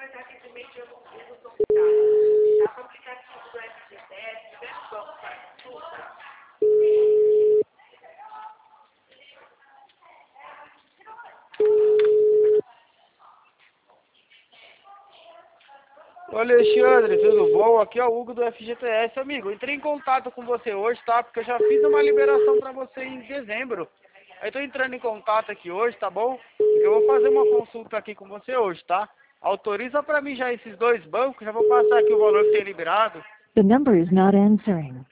Ô Alexandre, tudo bom? Aqui é o Hugo do FGTS, amigo. Entrei em contato com você hoje, tá? Porque eu já fiz uma liberação pra você em dezembro. Aí tô entrando em contato aqui hoje, tá bom? Eu vou fazer uma consulta aqui com você hoje, tá? Autoriza pra mim já esses dois bancos, já vou passar aqui o valor que tem liberado. The number is not answering.